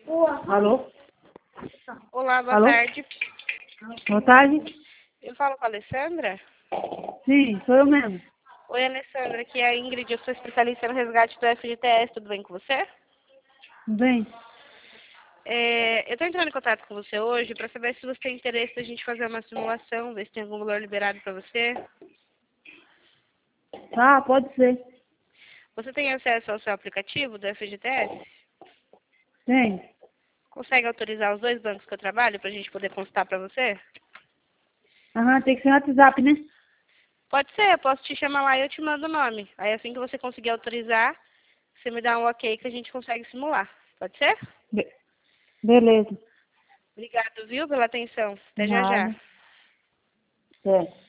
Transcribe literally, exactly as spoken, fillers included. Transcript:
Alô? Olá, boa Alô? tarde. Boa tarde. Eu falo com a Alessandra? Sim, sou eu mesmo. Oi, Alessandra, aqui é a Ingrid, eu sou especialista no resgate do F G T S, tudo bem com você? Tudo bem? É, eu estou entrando em contato com você hoje para saber se você tem interesse da gente fazer uma simulação, ver se tem algum valor liberado para você. Tá, pode ser. Você tem acesso ao seu aplicativo do F G T S? Tem. Consegue autorizar os dois bancos que eu trabalho para a gente poder consultar para você? Aham, tem que ser no WhatsApp, né? Pode ser, eu posso te chamar lá e eu te mando o nome. Aí assim que você conseguir autorizar, você me dá um ok que a gente consegue simular. Pode ser? Be- beleza. Obrigado, viu, pela atenção. Até já já. Nada. É.